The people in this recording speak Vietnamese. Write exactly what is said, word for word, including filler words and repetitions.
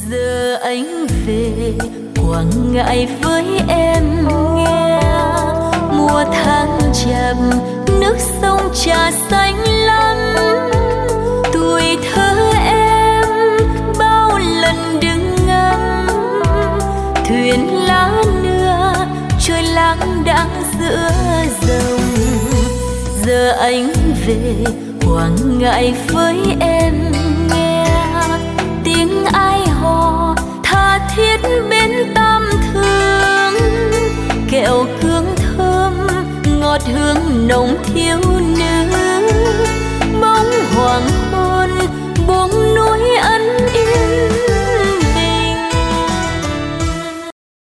Giờ anh về Quảng Ngãi với em nghe, mùa tháng chậm nước sông trà xanh lắm. Tuổi thơ em bao lần đứng ngắm thuyền lá nưa trôi lãng đãng giữa dòng. Giờ anh về Quảng Ngãi với em nghe, tiếng ai hò tha thiết bên tam thương, kẹo hương thơm ngọt hương nồng thiếu nữ.